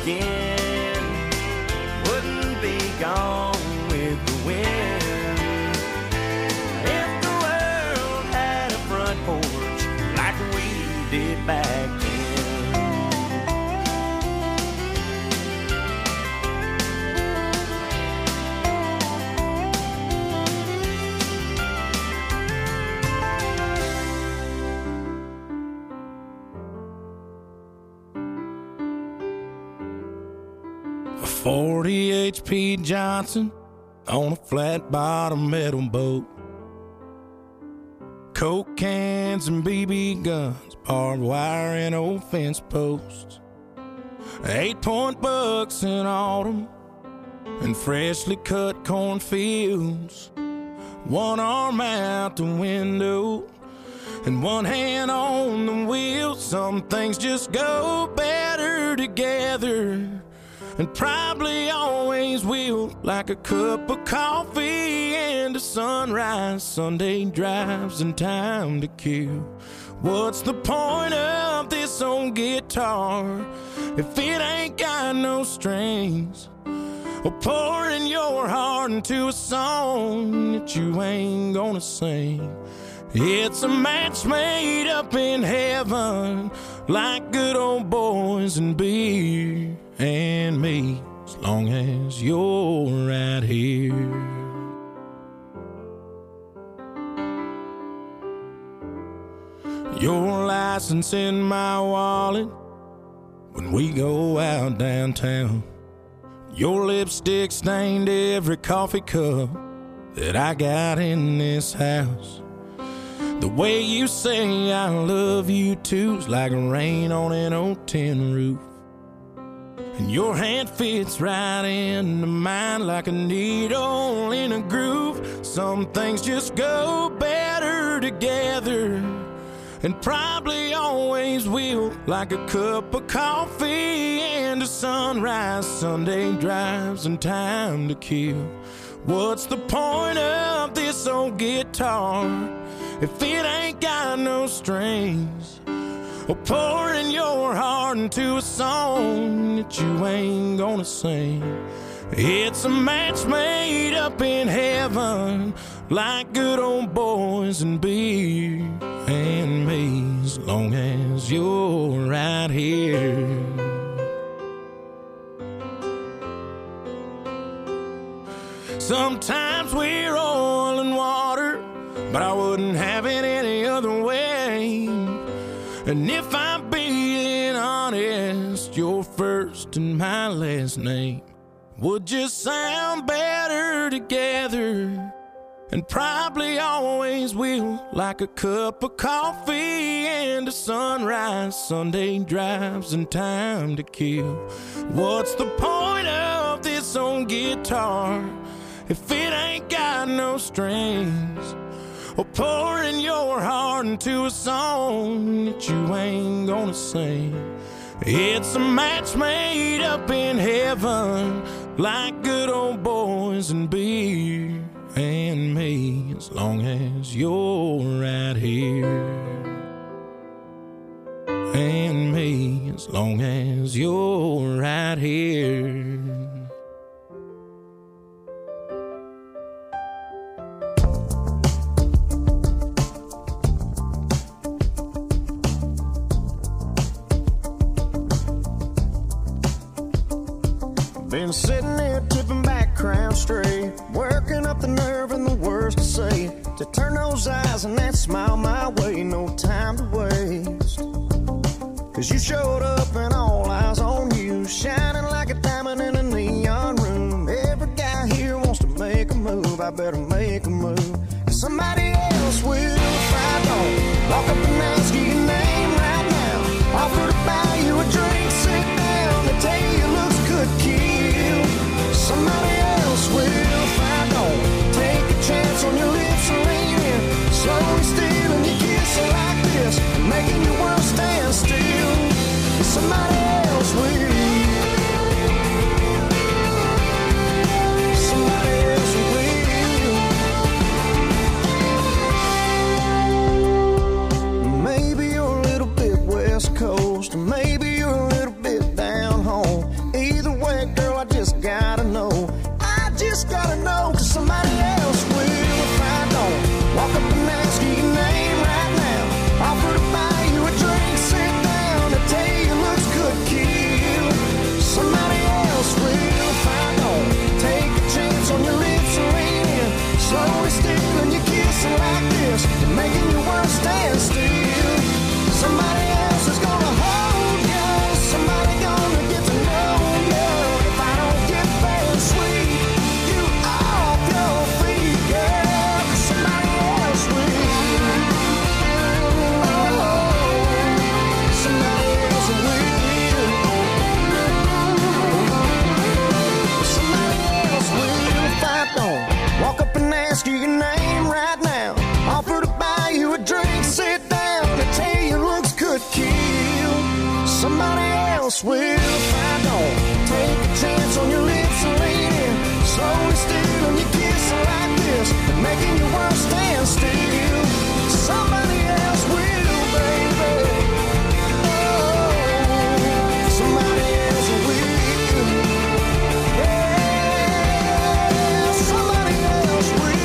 again. Wouldn't be gone with the wind. If the world had a front porch like we did back then. A 40 HP Johnson on a flat bottom metal boat. Coke cans and BB guns, barbed wire and old fence posts. 8-point bucks in autumn and freshly cut cornfields. One arm out the window and one hand on the wheel. Some things just go better together, and probably always will, like a cup of coffee and a sunrise, Sunday drives and time to kill. What's the point of this old guitar if it ain't got no strings? Or pouring your heart into a song that you ain't gonna sing. It's a match made up in heaven, like good old boys and beer and me, as long as you're right here. Your license in my wallet when we go out downtown. Your lipstick stained every coffee cup that I got in this house. The way you say I love you too's like rain on an old tin roof. And your hand fits right into mine like a needle in a groove. Some things just go better together, and probably always will, like a cup of coffee and a sunrise, Sunday drives and time to kill. What's the point of this old guitar if it ain't got no strings? Or pouring your heart into a song that you ain't gonna sing. It's a match made up in heaven, like good old boys and beer and me, as long as you're right here. Sometimes we're oil and water, but I wouldn't have it any other way. And if I'm being honest, your first and my last name would just sound better together, and probably always will, like a cup of coffee and a sunrise, Sunday drives and time to kill. What's the point of this old guitar if it ain't got no strings? Or pouring your heart into a song that you ain't gonna sing. It's a match made up in heaven, like good old boys and beer and me, as long as you're right here. And me, as long as you're right here. Been sitting there tipping back, crown straight, working up the nerve and the words to say, to turn those eyes and that smile my way. No time to waste, 'cause you showed up and all eyes on you, shining like a diamond in a neon room. Every guy here wants to make a move. I better make a move, 'cause somebody else will if I don't. Walk up and ask you your name right now, offer to buy you a drink, sit down, they tell you your looks could kill. Somebody else will if I don't. Take a chance on your lips and lean in, slowly stealing your kiss like this, making your world stand still. Somebody if I don't take a chance on your lips and lean in, slowly stealing your kiss like this, making your world stand still. Somebody else will, baby. Oh, somebody else will. Yeah, somebody else will.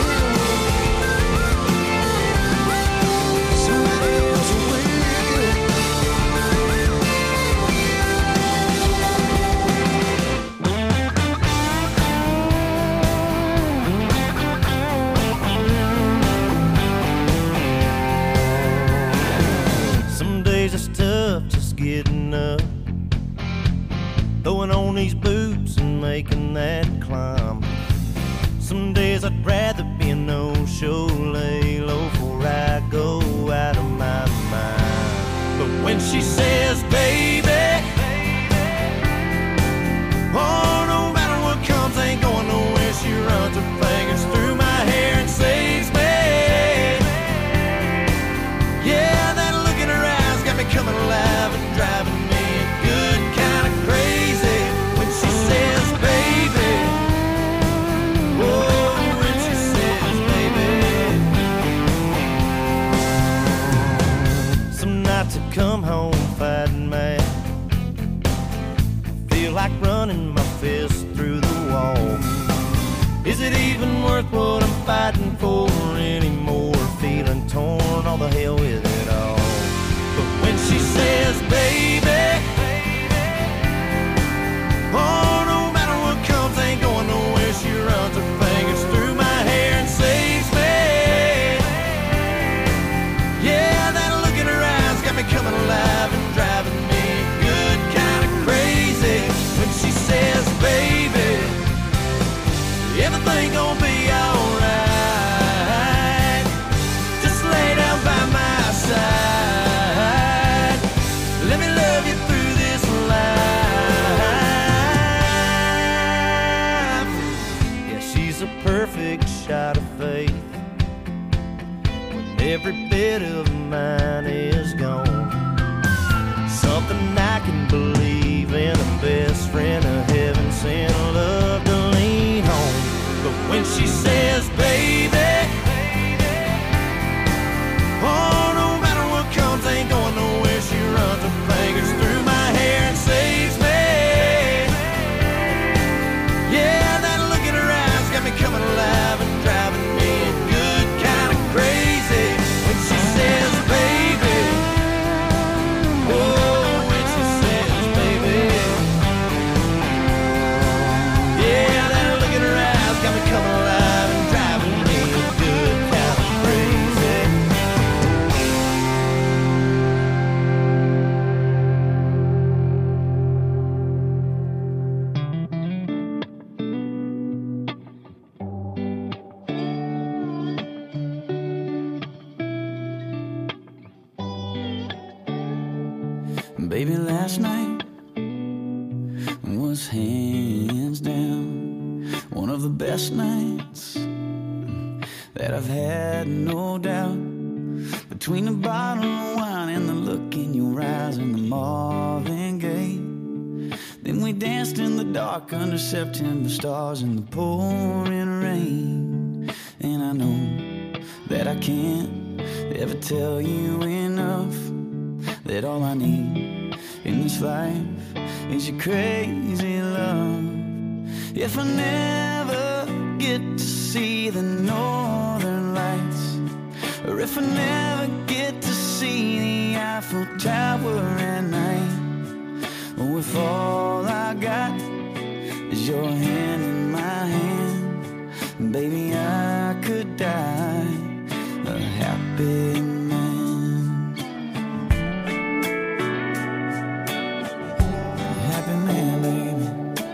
Somebody else will. It's tough just getting up, throwing on these boots and making that climb. Some days I'd rather be a no-show, lay low before I go out of my mind. But when she says, baby, oh, no matter what comes, ain't going nowhere. She runs her fingers through my hair and saves me. Yeah, that look in her eyes got me coming alive and driving me good kind of crazy. When she says, baby, oh, when she says, baby. Some nights I come home fighting mad, feel like running my fist through the wall. Is it even worth what I'm fighting for anymore? Feeling torn, all the hell with it all. But when she says, baby, oh, no matter what comes, ain't going nowhere. She runs her fingers through my hair and saves me. Yeah, that look in her eyes got me coming alive and driving me good kind of crazy. When she says, baby, everything gonna be alright. Just lay down by my side. Let me love you through this life. Yeah, she's a perfect shot of faith when every bit of mine is gone. Something I can believe in, a best friend, a heaven sent love to lean on. But when she says, baby, oh, no matter what comes, ain't going nowhere. She runs her fingers through my hair and saves me. Yeah, that look in her eyes got me coming alive and driving me good kind of crazy. When she says, baby, oh, when she says, baby, yeah, that look in her eyes got me coming alive and driving me good kind of crazy. Baby, last night was hands down one of the best nights that I've had, no doubt. Between the bottle of wine and the look in your eyes and the Marvin Gaye, then we danced in the dark under September stars in the pouring rain. And I know that I can't ever tell you enough that all I need in this life is your crazy love. If I never get to see the northern lights, or if I never get to see the Eiffel Tower at night, or if all I got is your hand in my hand, baby, I could die a happy man. Happy man, baby.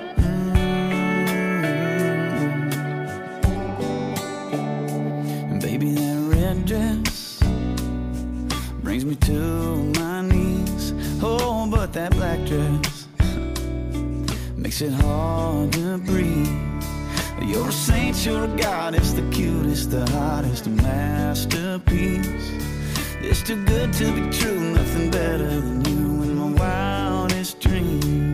Baby, that red dress brings me to my knees. Oh, but that black dress makes it hard to breathe. You're a saint, you're a goddess, the cutest, the hottest, a masterpiece. It's too good to be true, nothing better than you in my wildest dreams.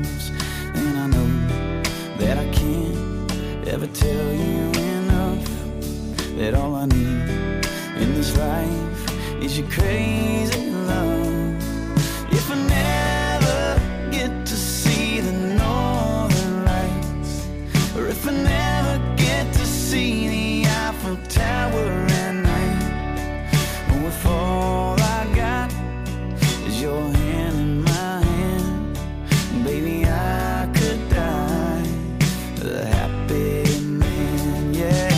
ever tell you enough that all I need in this life is your crazy love. If I never get to see the northern lights, or if I never get to see the Eiffel Tower at night, or if all I got is your hand in my hand, baby, I could die a happy man, yeah.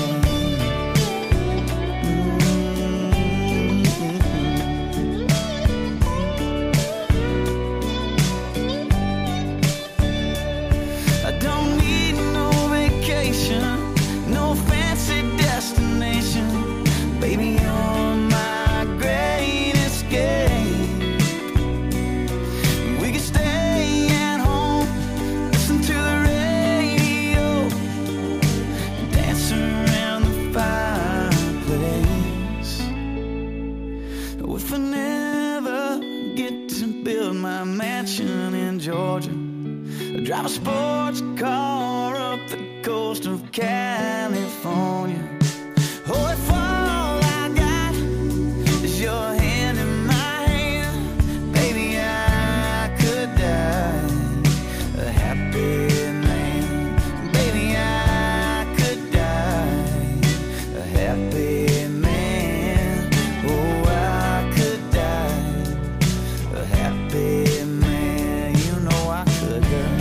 I don't need no vacation, no fancy destination, baby, you're my great escape. We could stay at home, listen to the radio, dance around the fireplace. If I never get to build my mansion in Georgia, drive a sports car up the coast of California, oh, if all I got is your hand in my hand, baby, I could die a happy man. Baby, I could die a happy man. Oh, I could die a happy man. You know I could die.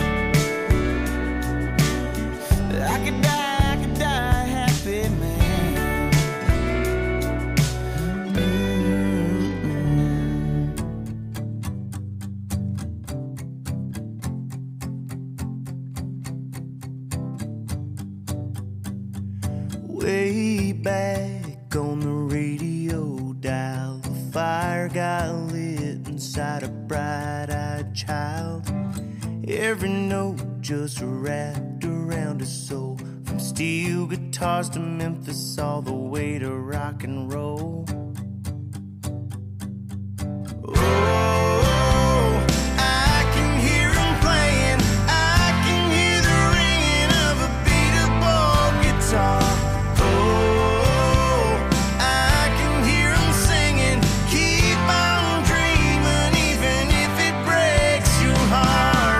I could die a happy man. Way back on the radio dial, the fire got lit inside a bright-eyed child. Every note just wrapped around his soul, from steel guitars to Memphis, all the way to rock and roll. Oh, I can hear him playing, I can hear the ringing of a beat-up guitar. Oh, I can hear him singing, keep on dreaming, even if it breaks your heart.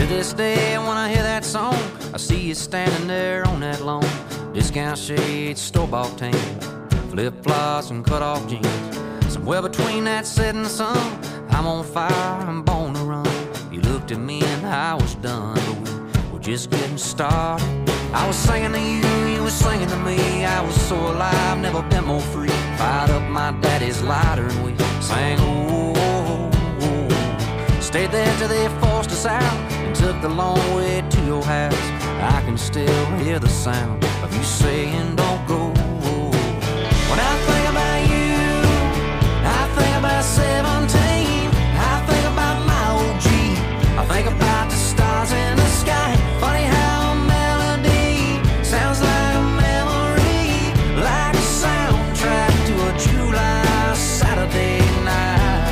To this day, when I hear that song, I see you standing there on that lawn. Discount shades, store-bought tan, flip-flops and cut-off jeans. Somewhere between that setting sun, I'm on fire, I'm born to run. You looked at me and I was done, but we were just getting started. I was singing to you, you were singing to me. I was so alive, never been more free. Fired up my daddy's lighter and we sang, oh, oh, oh. Stayed there till they forced us out and took the long way to your house. I can still hear the sound of you saying don't go. When I think about you, I think about 17. I think about my old Jeep. I think about the stars in the sky. Funny how a melody sounds like a memory, like a soundtrack to a July Saturday night.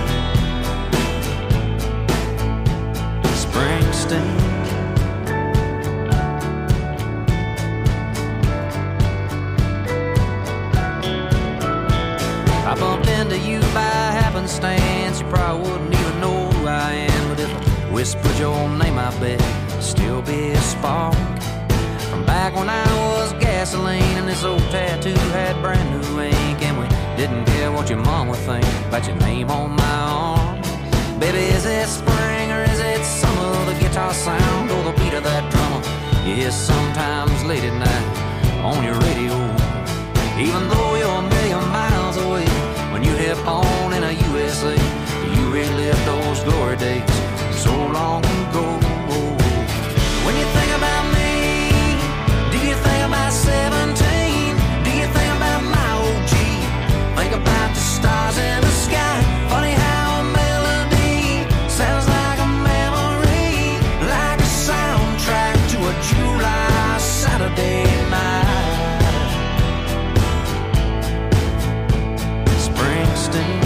Springsteen. I bumped into you by happenstance. You probably wouldn't even know who I am, but if I whispered your name, I bet it'd still be a spark from back when I was gasoline and this old tattoo had brand new ink, and we didn't care what your mom would think about your name on my arm. Baby, is it spring or is it summer? The guitar sound or the beat of that drummer? Yes, sometimes late at night on your radio, even though you're a million miles away. When you hit on in a USA, you relive those glory days so long ago. When you think about me, do you think about 17? Do you think about my old Jeep? Think about the stars in the sky. Funny how a melody sounds like a memory, like a soundtrack to a July Saturday night. Springsteen.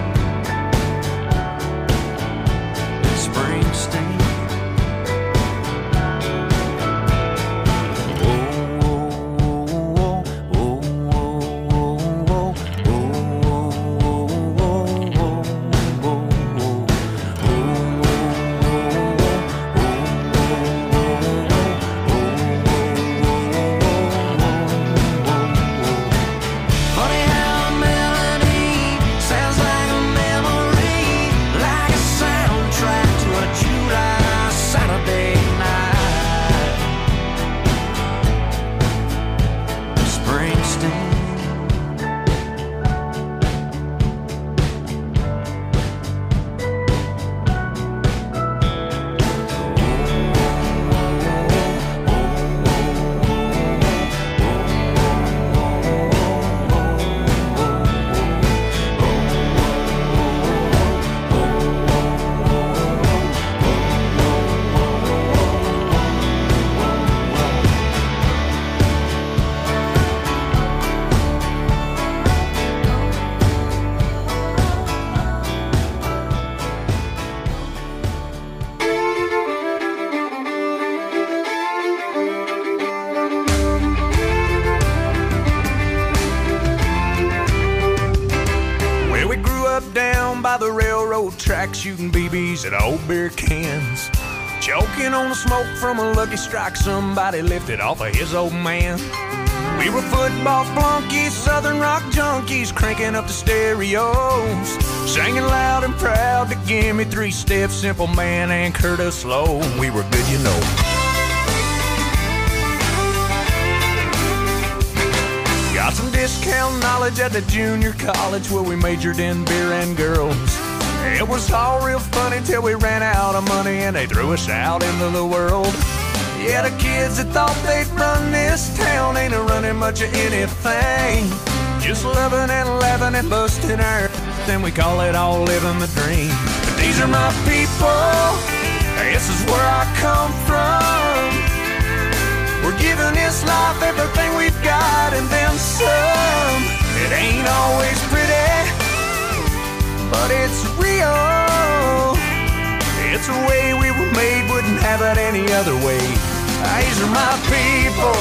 Shooting BBs at old beer cans, choking on the smoke from a Lucky Strike somebody lifted off of his old man. We were football flunkies, southern rock junkies, cranking up the stereos, singing loud and proud to give me 3 steps, Simple Man and Curtis Slow. We were good, you know. Got some discount knowledge at the junior college where we majored in beer and girls. It was all real funny till we ran out of money and they threw us out into the world. Yeah, the kids that thought they'd run this town ain't running much of anything. Just loving and laughing and busting our then we call it all living the dream. But these are my people, this is where I come from. We're giving this life everything we've got and then some. It ain't always pretty, but it's real. It's a way we were made, wouldn't have it any other way. These are my people.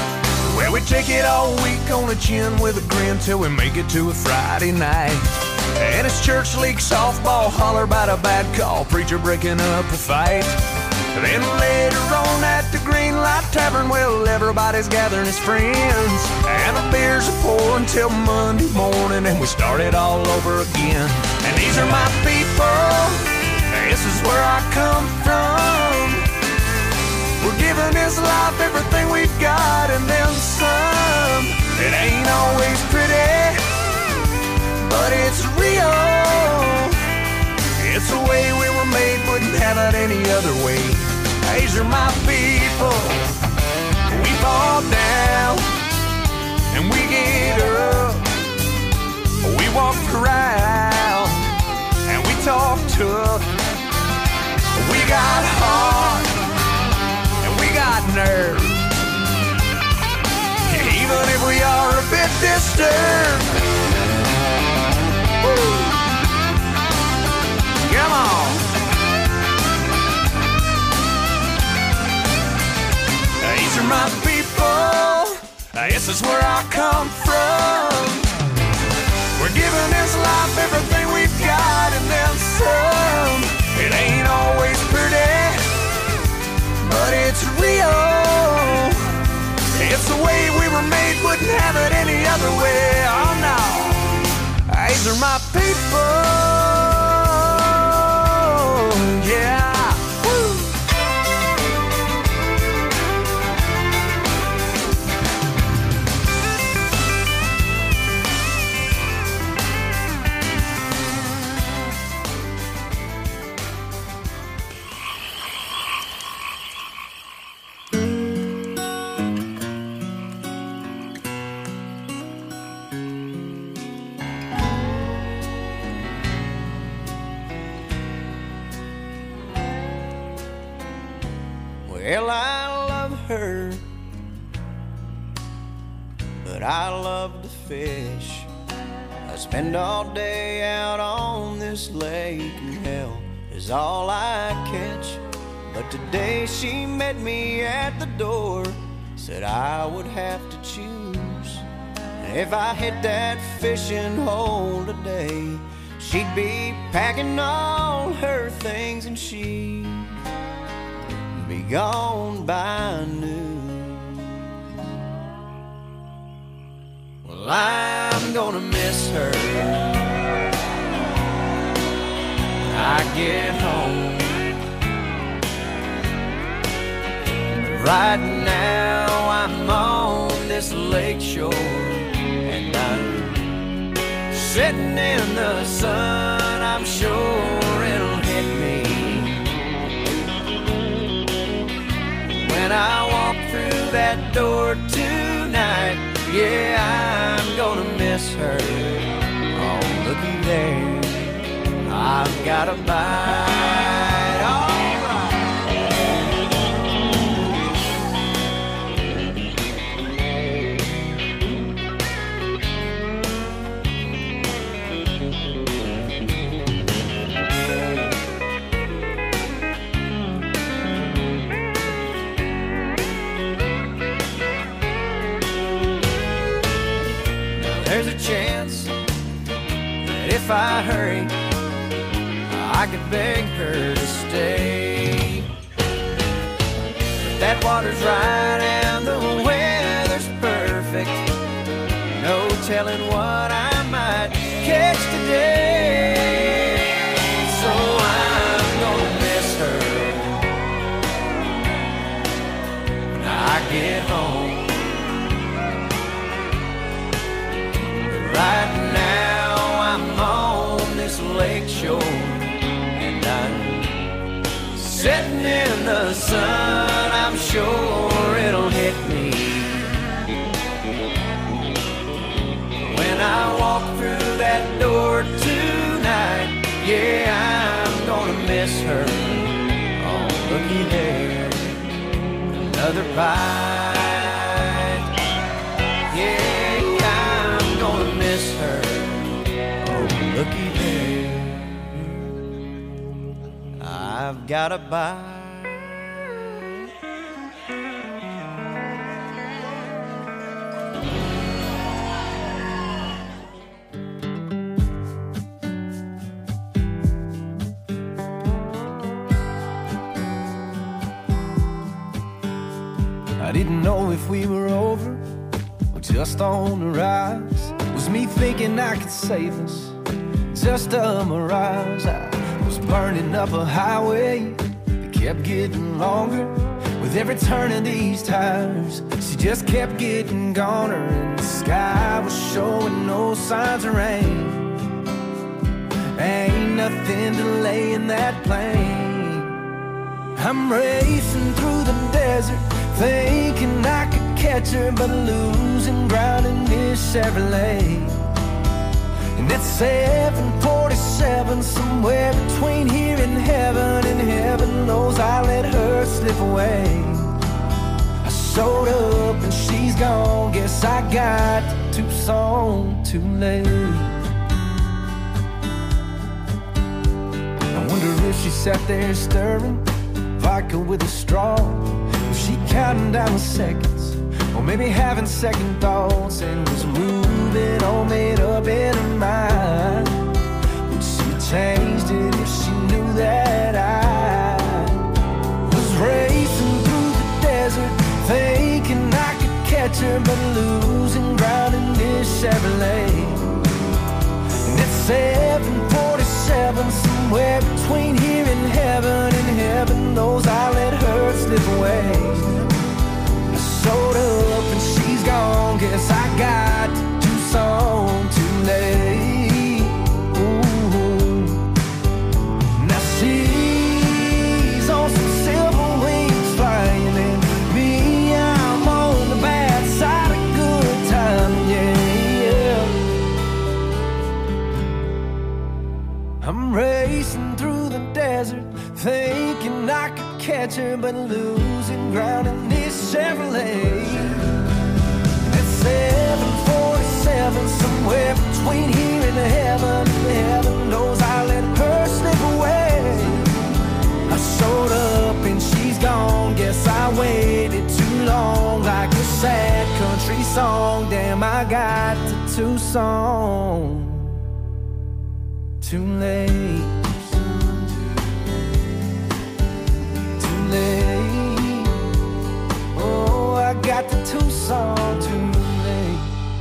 Well, we take it all week on the chin with a grin till we make it to a Friday night. And it's church league softball, holler about a bad call, preacher breaking up a fight. Then later on at the Green Light Tavern, well, everybody's gathering as friends, and the beers are pouring till Monday morning, and we start it all over again. And these are my people, this is where I come from. We're giving this life everything we've got and then some. It ain't always pretty, but it's real. It's the way we were made, wouldn't have it any other way. These are my people. We fall down and we get up. We walk around and we talk tough. We got heart and we got nerve. Even if we are a bit disturbed. Woo. Come on. These are my people. This is where I come from. We're giving this life everything we've got and then some. It ain't always pretty, but it's real. It's the way we were made, wouldn't have it any other way. Oh no. These are my people. Yeah. Woo. Well, I love her, but I love to fish. I spend all day out on this lake, and hell is all I catch. But today she met me at the door, said I would have to choose. And if I hit that fishing hole today, she'd be packing all her things and she'd be gone by noon. Well, I'm gonna miss her when I get home. Right now I'm on this lake shore, and I'm sitting in the sun. I'm sure it'll hit me when I walk through that door tonight. Yeah, I'm gonna miss her. Oh, looky there, I've got a bite. All right. There's a chance that if I hurry, I could beg her to stay. But that water's right and the weather's perfect. No telling what I might catch today. So I'm gonna miss her when I get home. Right now I'm on this lake shore, and I'm sitting in the sun. I'm sure it'll hit me when I walk through that door tonight. Yeah, I'm gonna miss her. Oh, looky there, another bite. Yeah, I'm gonna miss her. Oh, looky there, I've got a bite. didn't know if we were over or just on the rise. Was me thinking I could save us, just a mirage. I was burning up a highway that kept getting longer with every turn of these tires. She just kept getting goner, and the sky was showing no signs of rain. Ain't nothing delaying that plane. I'm racing through the desert, thinking I could catch her, but losing ground in this Chevrolet. And at 7:47, somewhere between here and heaven knows I let her slip away. I showed up and she's gone, guess I got to Tucson too late. I wonder if she sat there stirring vodka with a straw. Was she counting down the seconds, or maybe having second thoughts, and was moving all made up in her mind? Would she have changed it if she knew that I was racing through the desert, thinking I could catch her, but losing ground in this Chevrolet? And at 7:47, somewhere between here and heaven knows I let her slip away. I showed up and she's gone, guess I got to Tucson too late. Ooh. Now she's on some silver wings flying, and me, I'm on the bad side of good time, yeah. I'm racing through the desert, thinking I could catch her, but losing ground in this Chevrolet. At 7:47, somewhere between here and heaven knows I let her slip away. I showed up and she's gone, guess I waited too long, like a sad country song. Damn, I got to Tucson too late. Oh, I got the Tucson too late.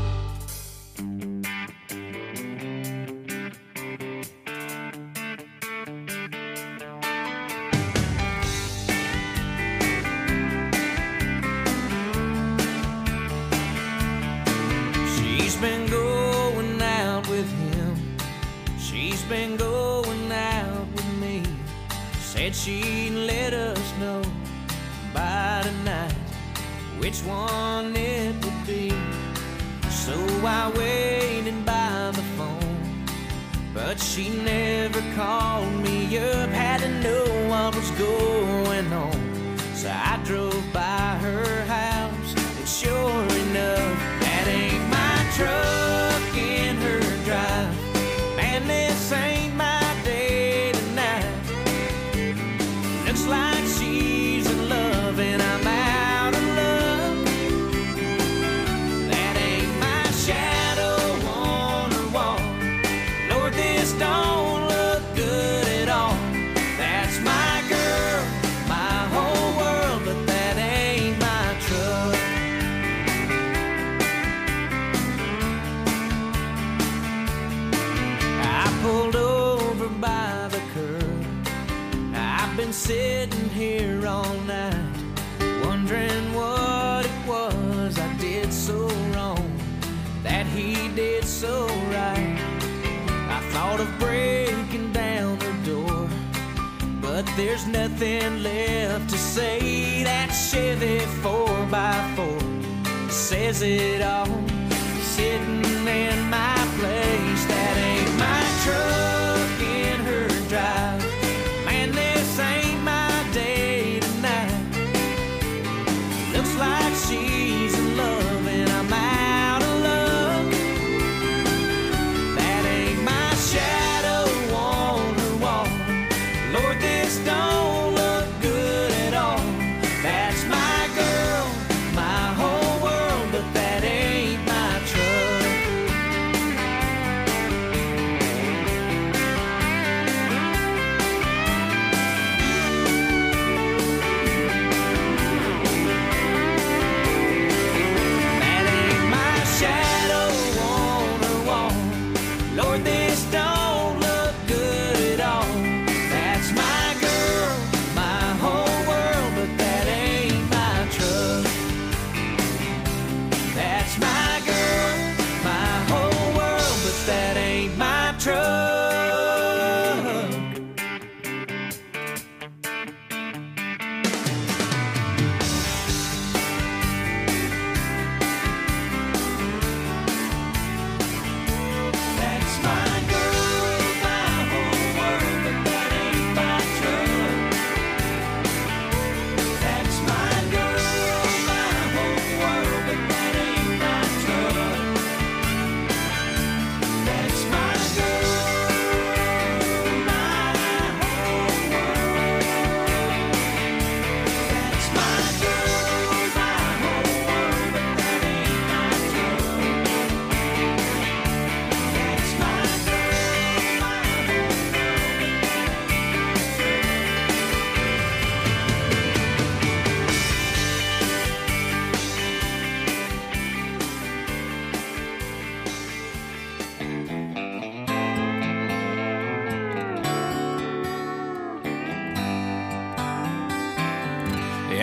She's been going out with him, she's been going out with me. Said she'd let us know by tonight which one it would be. So I waited by the phone, but she never called me up. Had to know what was going on, so I drove by her house, and sure enough, that ain't my truck in her drive. Man, this ain't my day tonight. Looks like she's in love and I'm out of luck. That ain't my shadow on her wall. Lord, this don't look good at all. That's my girl, my whole world, but that ain't my truck. I pulled over by the curb. I've been sitting here all night, wondering what it was I did so wrong, that he did so right. I thought of breaking down the door, but there's nothing left to say. That Chevy 4x4 says it all, sitting in my place. That ain't my truck in her drive. Man, this ain't my day tonight. Looks like she's in love and I'm out of luck. That ain't my shadow on her wall. Lord, this don't look good at all. That's my girl, my whole world, but that ain't my truck.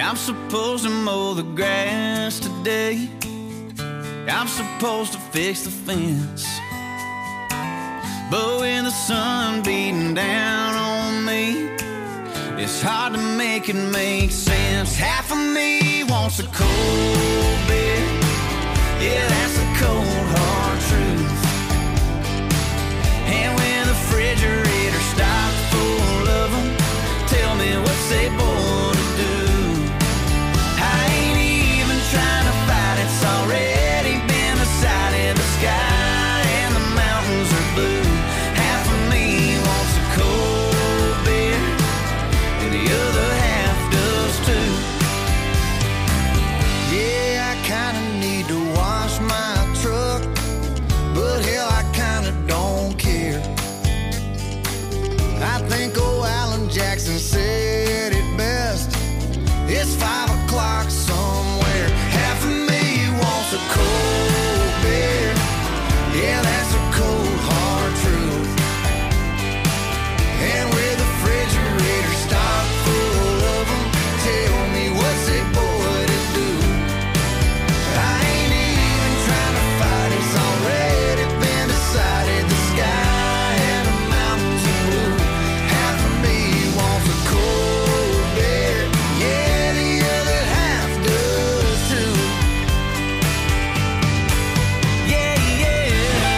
I'm supposed to mow the grass today. I'm supposed to fix the fence. But when the sun beating down on me, it's hard to make it make sense. Half of me wants a cold beer. Yeah, that's a cold, hard truth. And when the refrigerator stopped full of them, tell me what's they born to do. I ain't even trying to fight, it's already been decided. The sky and the mountains are blue. Half of me wants a cold beer, and the other half does too. Yeah, I kinda need to wash my truck, but hell, I kinda don't care. I think old Alan Jackson said it best. It's 5 o'clock somewhere. Half of me wants a cold beer. Yeah, that's a cold, hard truth. And with the refrigerator stocked full of them, tell me what's it boy to do. I ain't even trying to fight, it's already been decided. The sky and the mountains are blue. Half of me wants a cold beer. Yeah, the other half does too. Yeah, yeah.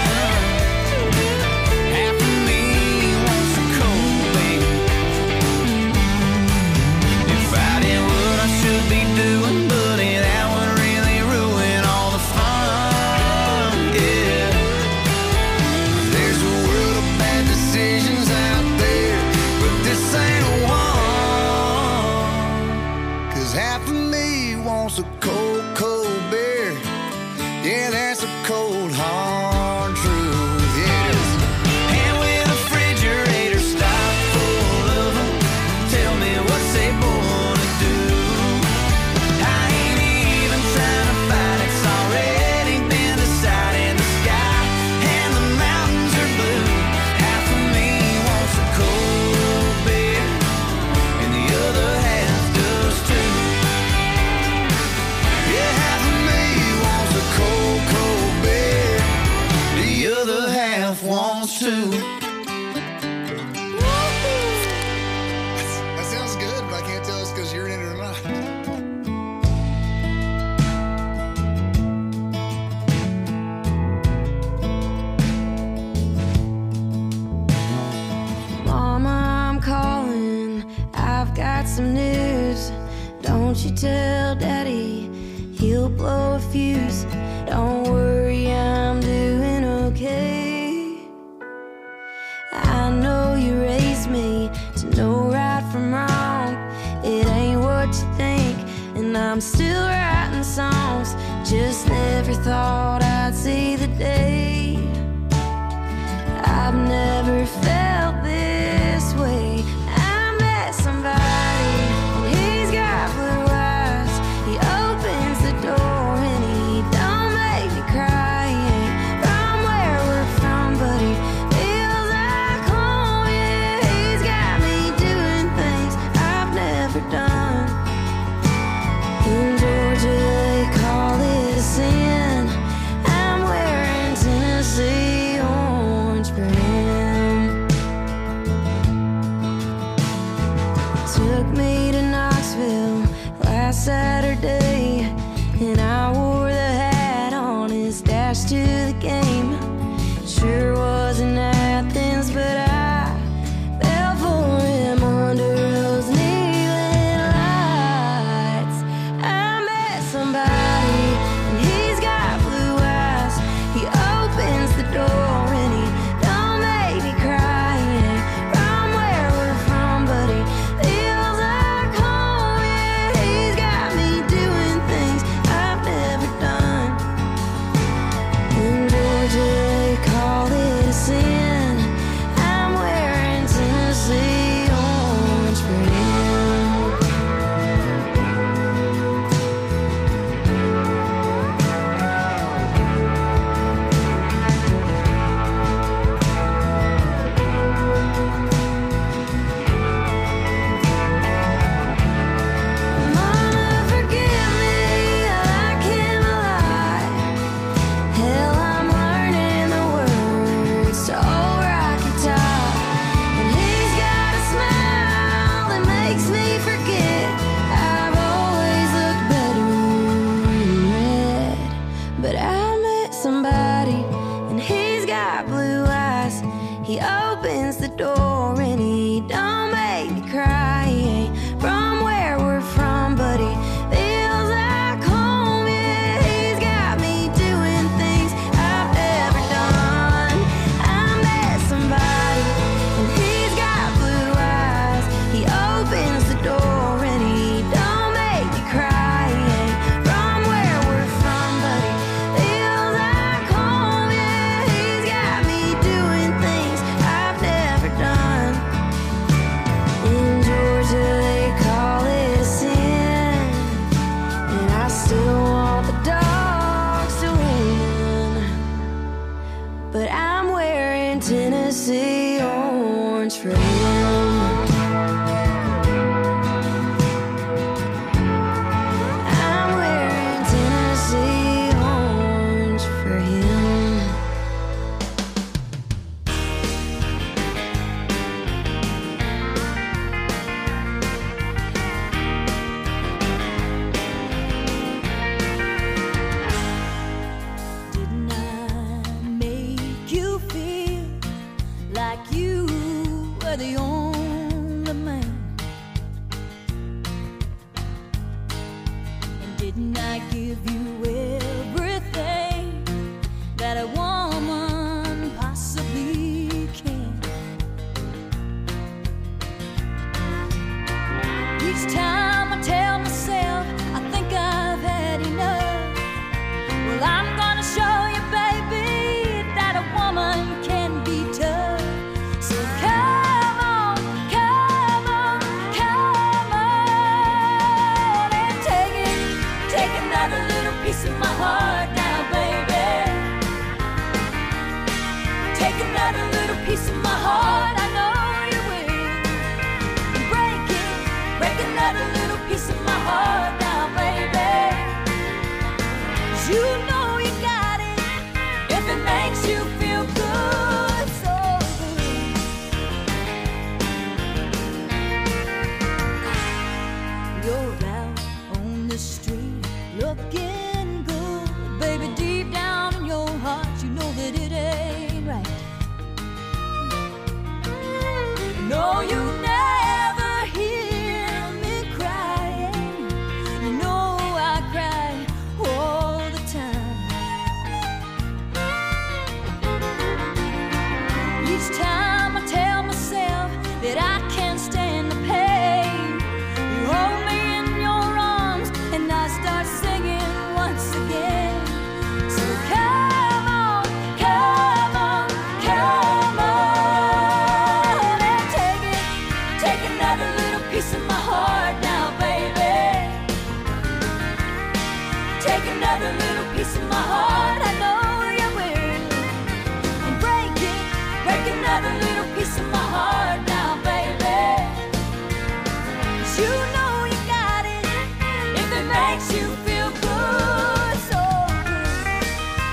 Half of me wants a cold beer. If I did what I should be doing, buddy, that would really ruin all the fun. Yeah. There's a world of bad decisions out there, but this ain't one. 'Cause half of me wants a cold, cold beer. Yeah, that's a cold, hard truth. Yeah, it is. And with the refrigerator stocked full of them, tell me what's they born to do. I ain't even trying to fight, it's already been decided. The sky and the mountains are blue. Half of me wants a cold beer, and the other half does too. Yeah, half of me wants a cold, cold beer. The other half wants to. That sounds good, but I can't tell it's 'cause you're in it or not. Mama, I'm calling. I've got some news. Don't you tell Daddy, he'll blow a fuse. Don't worry, I'm doing okay. I know you raised me to know right from wrong. It ain't what you think, and I'm still writing songs. Just never thought I'd see the day. I've never felt this way. I met somebody, and he's got blue eyes. He opens the door, and he don't make me cry. He ain't from where we're from, but he feels like home. Yeah, he's got me doing things I've never done. In Georgia, they call it a sin. I'm wearing Tennessee orange for him. glass. He opens the door and he don't make me cry. He ain't from where we're from, but he feels like home. Yeah, he's got me doing things I've never done. I met somebody and he's got blue eyes. He opens the door and he don't make me cry. He ain't from where we're from, but he feels like home. Yeah, he's got me doing things I've never done. In Georgia they call it a sin, and I still want the dogs to win. But I'm wearing Tennessee orange for him. I'm wearing Tennessee orange for him. Didn't I make you feel like you were the only man? And didn't I give you everything that a woman possibly can? Each time I tell myself I think I've had enough, well, I'm gonna show you, baby, that a woman can be tough. So come on, come on, come on, and take another little piece of my heart now, baby. Take another little piece of my heart, I know you will. And break another little piece of my heart now, baby. 'Cause you know you got it if it makes you feel good, so good. You're out on the street looking good, baby. Deep down in your heart, you know that it ain't right. No, you never hear me crying. You know I cry all the time. Each time I tell myself that I can't stand the pain, you hold me in your arms and I start singing once again. So come on, come on, come on, and take another little piece of my heart now, baby. Take another little piece of my heart, I know you will. And break another little piece of my heart now, baby. 'Cause you know you got it if it makes you feel good, so good.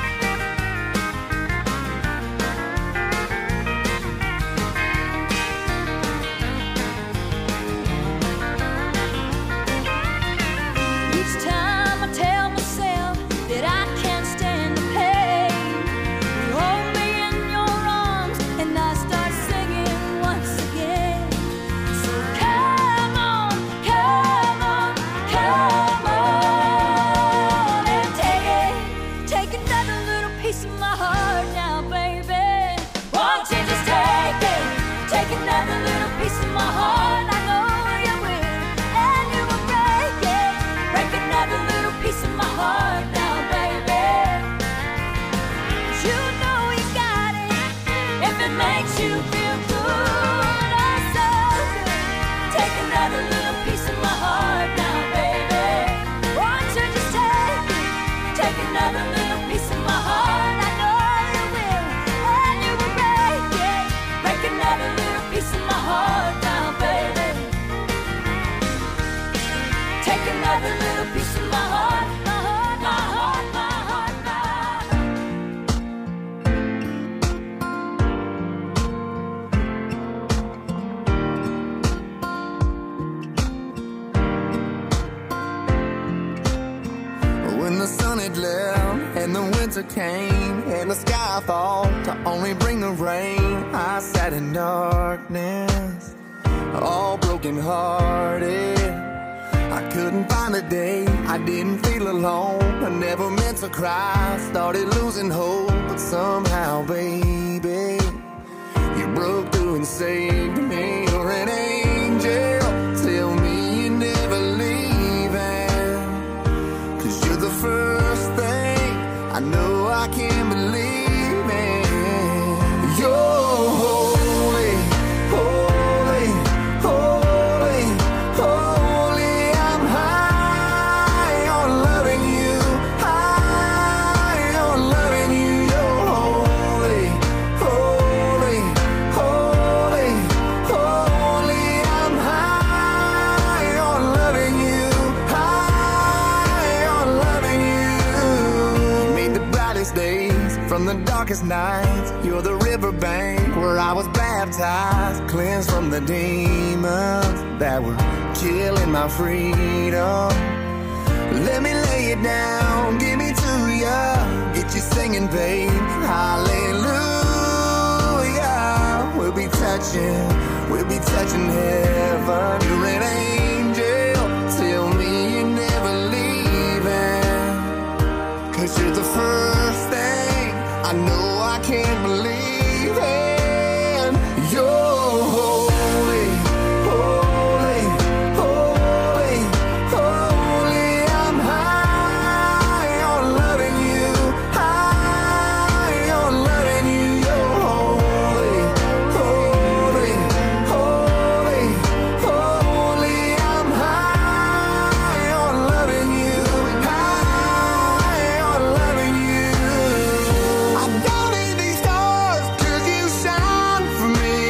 Each time I tell myself that I can't stand the pain, you hold me in your arms and I start singing once again. So come on, come on, come on, and take another little piece of my heart now, baby. Won't you just take another little piece of my heart? I know you will, and you will break another little piece of my heart now, baby. 'Cause you know you got it if it makes you feel good, oh so good. Take another little piece of my heart now, baby. Won't you just take another little piece of my heart? I know you will, and you will break another little piece of my heart now, baby. Take another little piece of my heart, my heart, my heart, my heart, my heart. When the sun had left and the winter came and the sky thought to only bring the rain. I sat in darkness, all broken hearted. I couldn't find a day, I didn't feel alone. I never meant to cry, started losing hope. But somehow, baby, you broke through and saved me. You're an angel, tell me you're never leaving. 'Cause you're the first thing I know I can't believe in. You're holy, holy, holy, holy. I'm high on loving you, high on loving you. You're holy, holy, holy, holy. I'm high on loving you, high on loving you. You made the brightest days from the darkest nights. You're the riverbank where I was baptized, cleansed from the demons that were killing my freedom. Let me lay it down, give me to ya, get you singing, babe. Hallelujah. We'll be touching heaven. You're an angel, tell me you're never leaving. 'Cause you're the first thing I know I can't believe in. You're holy, holy, holy, holy. I'm high on loving you, high on loving you. You're holy, holy, holy, holy. I'm high on loving you, high on loving you. I don't need these stars 'cause you shine for me.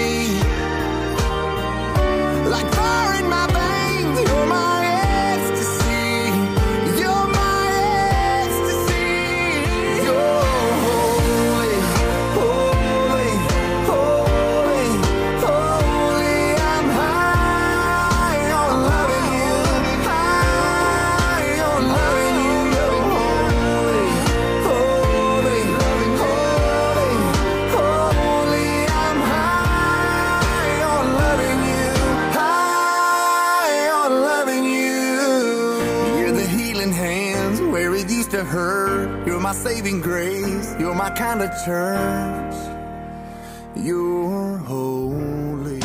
Like fire in my veins, you're my ecstasy. You're my ecstasy. You're holy, holy, holy, holy. I'm high on loving you, high on loving you. You're holy, holy, holy, holy. I'm high on loving you, high on loving you. You're the healing hands where it used to hurt. You're my saving grace. You're my kind of church. You're holy.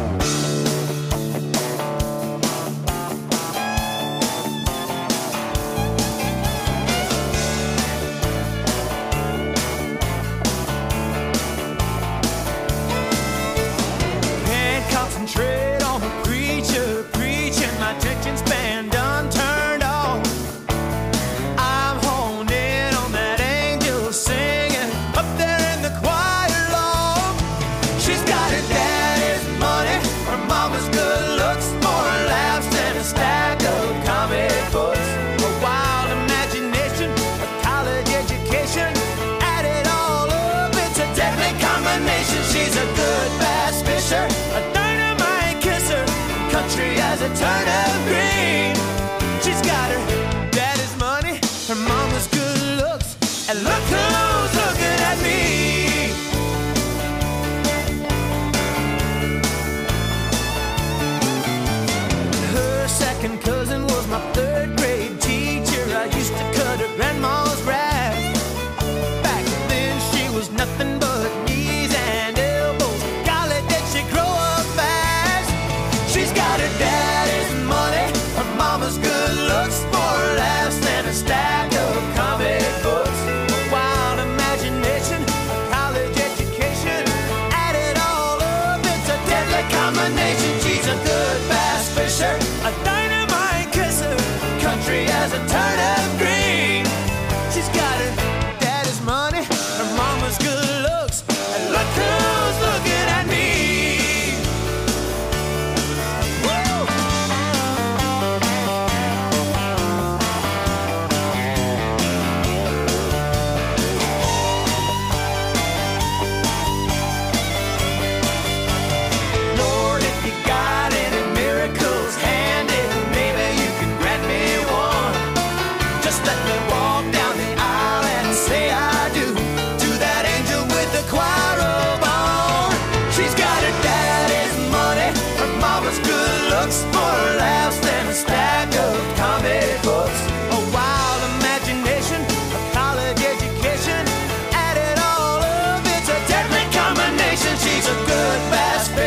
Can't concentrate on the preacher preaching. My attention span done turned off. I'm honed in on that angel singing up there in the choir loft. She's got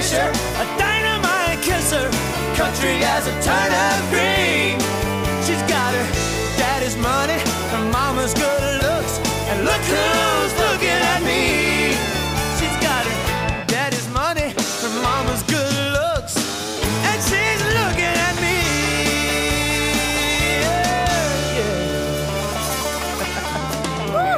fisher, a dynamite kisser, country as a turnip green. She's got her daddy's money, her mama's good looks, and look who's looking at me. She's got her daddy's money, her mama's good looks, and she's looking at me. Yeah, yeah.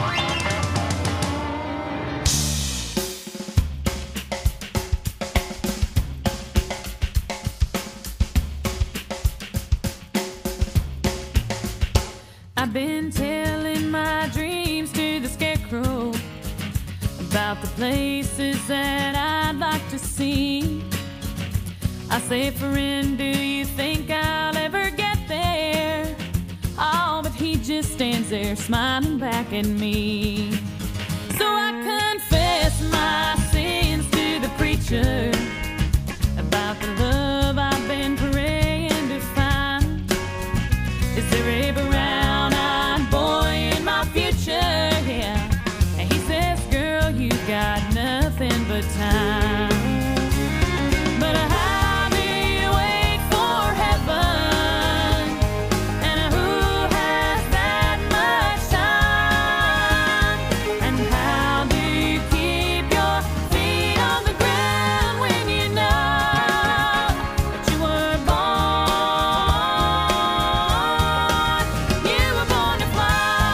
I've been telling my dreams to the scarecrow about the places that I'd like to see. I say, friend, do you think I'll ever get there? Oh, but he just stands there smiling back at me. So I confess my sins to the preacher about the love I've been praying to find. Is there a brown-eyed boy in my future? Yeah. And he says, girl, you got nothing but time. But how do you wait for heaven? And who has that much time? And how do you keep your feet on the ground when you know that you were born? You were born to fly.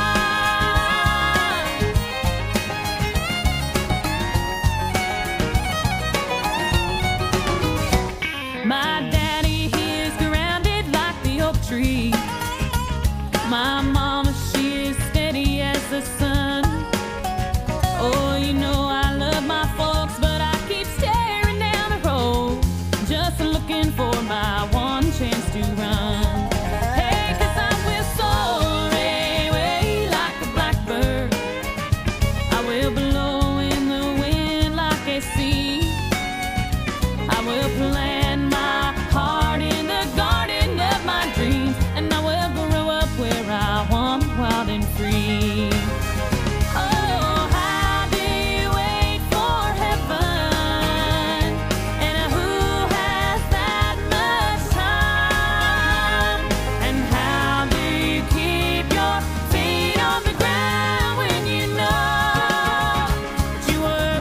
My daddy, he is grounded like the oak tree. My mama, she is steady as the sun. Oh, you know I love my folks, but I keep staring down the road, just looking for my one chance to run. Hey, 'cause I will soar away like a blackbird. I will blow in the wind like a sea. I will plant my heart in the garden of my dreams, and I will grow up where I want, wild and free. Oh, how do you wait for heaven? And who has that much time? And how do you keep your feet on the ground when you know that you were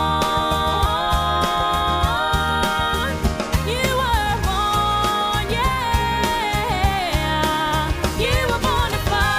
born? You were born, yeah. You were born to fly.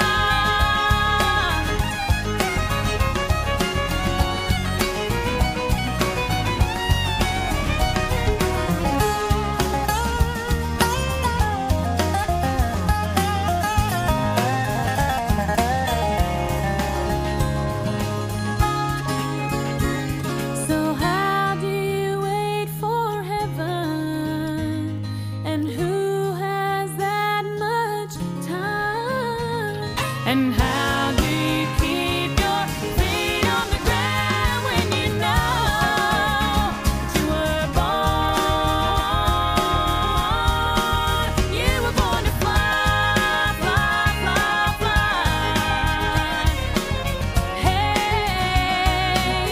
So how do you wait for heaven? And who has that much time? And how do you keep your feet on the ground when you know that you were born? You were born to fly, fly, fly, fly. Hey.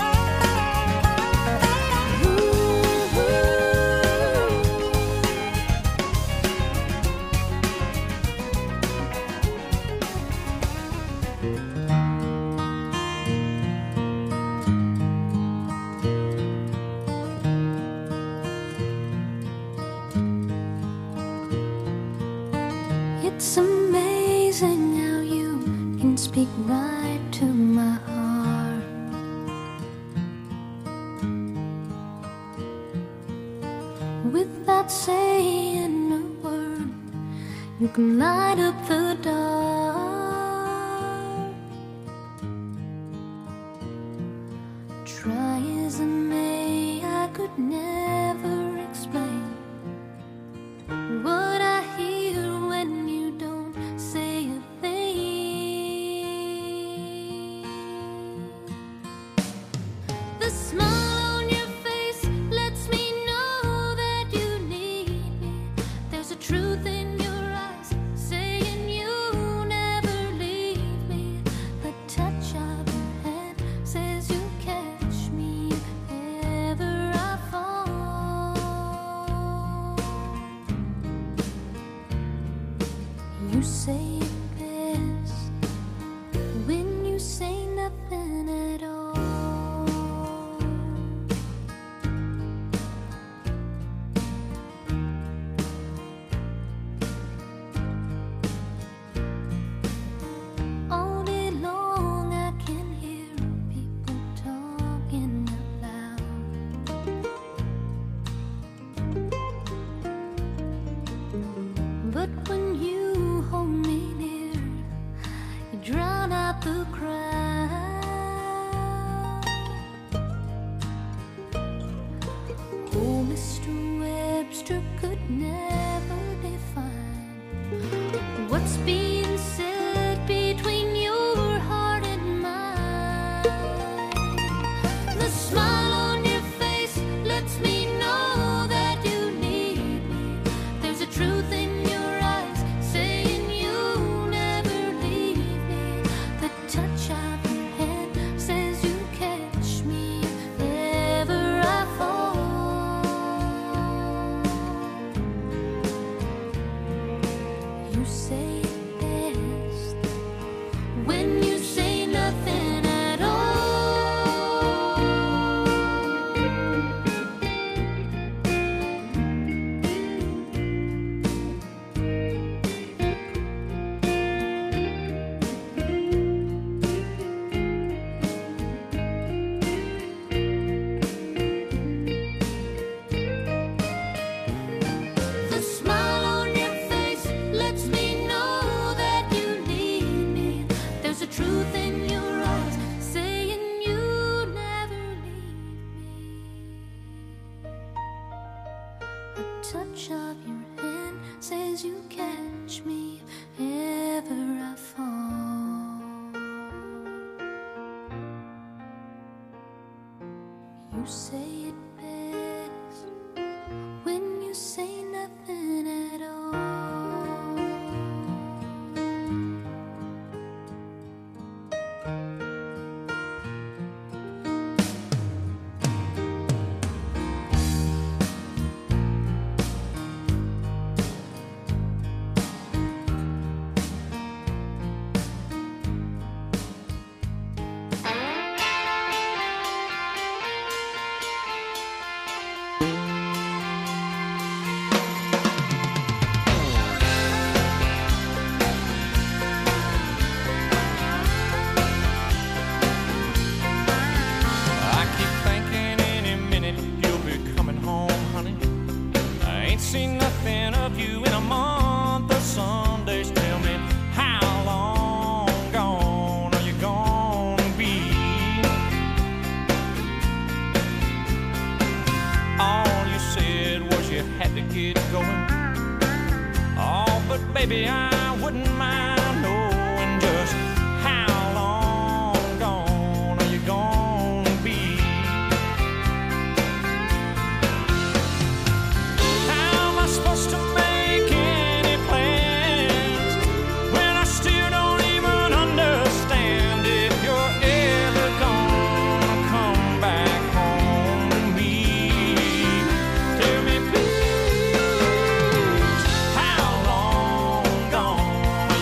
It's amazing how you can speak right to my heart. Without saying a word, you can light up the dark. Try as I may, I could never explain what I hear when you don't say a thing. The smile on your face lets me know that you need me. There's a truth in your eyes saying you never leave me. The touch of your hand says you catch me if ever I You say it best when you say nothing at all. All day long I can hear people talking out loud. But when you hold me near, you drown out the crowd. Oh, Mr. Webster could never define what's being said between your heart and mine. The smile on your face lets me know that you need me. There's a truth in your eyes saying you'll never leave me. The touch of your hand says you catch me if ever I fall. You say it best when you say nothing at all. The smile on your face lets me know that you need me. There's a truth in your eyes saying you never leave me. A touch of your hand says you catch me if ever I fall. You say it best when you say nothing at all. I keep thinking any minute you'll be coming home, honey. I ain't seen nothing of you in a month of Sundays. Tell me, how long gone are you gonna be? All you said was you had to get going. Oh, but baby, I wouldn't mind knowing just how long gone are you gonna be? How am I supposed to make any plans when I still don't even understand if you're ever gonna come back home to me? Tell me, please, how long gone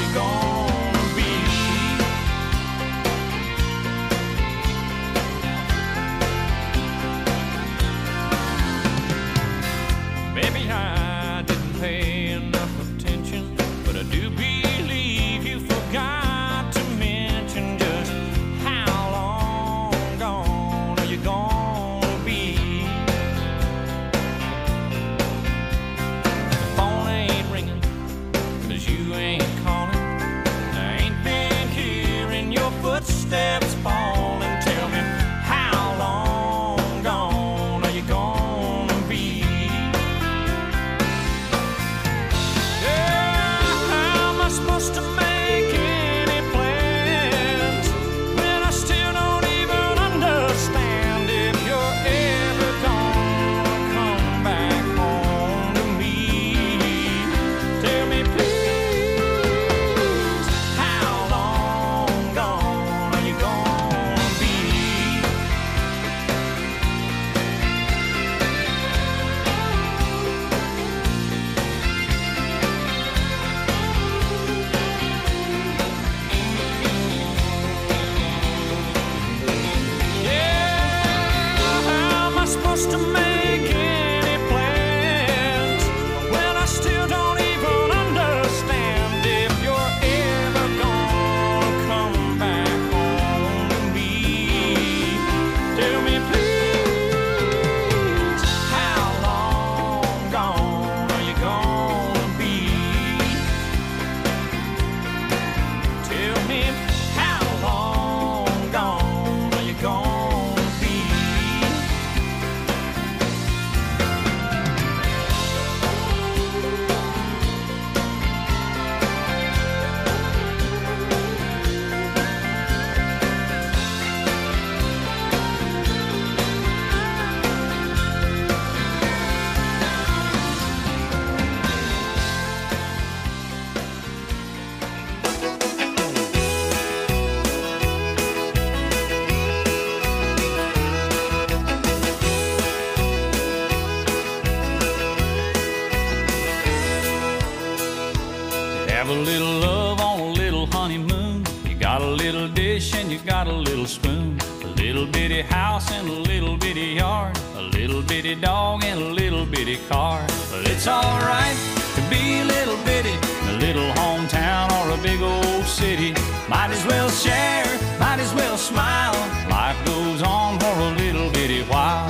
Have a little love on a little honeymoon. You got a little dish and you got a little spoon. A little bitty house and a little bitty yard. A little bitty dog and a little bitty car. But it's alright to be a little bitty in a little hometown or a big old city. Might as well share, might as well smile. Life goes on for a little bitty while.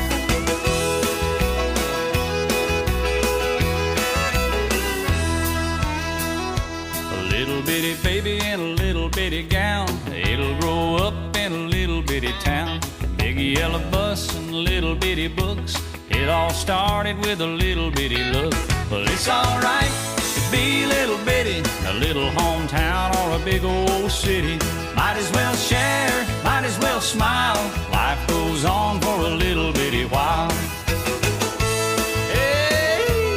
Little bitty baby in a little bitty gown. It'll grow up in a little bitty town. Big yellow bus and little bitty books. It all started with a little bitty look. But it's alright to be a little bitty in a little hometown or a big old city. Might as well share, might as well smile. Life goes on for a little